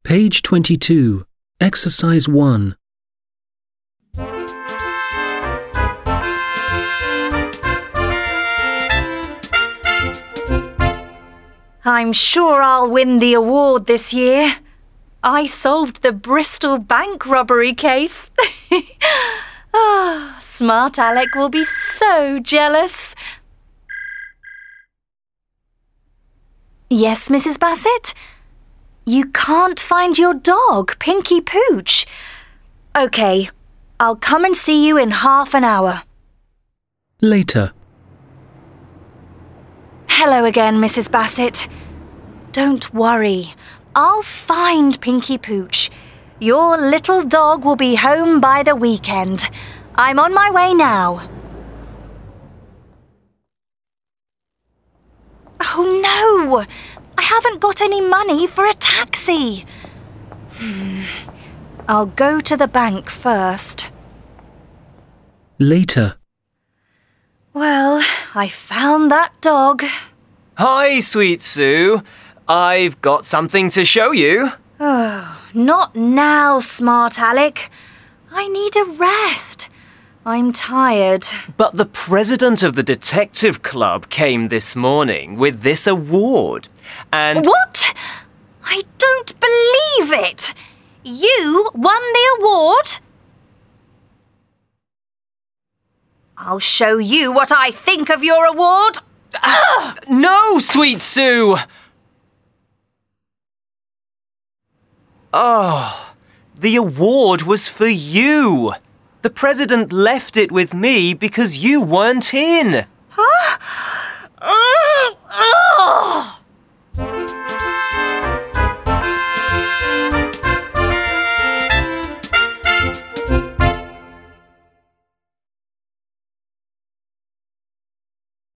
Page 22, Exercise 1. I'm sure I'll win the award this year. I solved the Bristol Bank robbery case. Smart Alec will be so jealous. Yes, Mrs. Bassett? You can't find your dog, Pinky Pooch. OK, I'll come and see you in half an hour. Later. Hello again, Mrs. Bassett. Don't worry, I'll find Pinky Pooch. Your little dog will be home by the weekend. I'm on my way now. Oh no! I haven't got any money for a taxi. I'll go to the bank first. Later. Well, I found that dog. Hi, Sweet Sue. I've got something to show you. Oh, not now, Smart Alec. I need a rest. I'm tired. But the president of the Detective Club came this morning with this award. And... What? I don't believe it. You won the award? I'll show you what I think of your award. No, Sweet Sue! Oh, the award was for you. The president left it with me because you weren't in. Huh?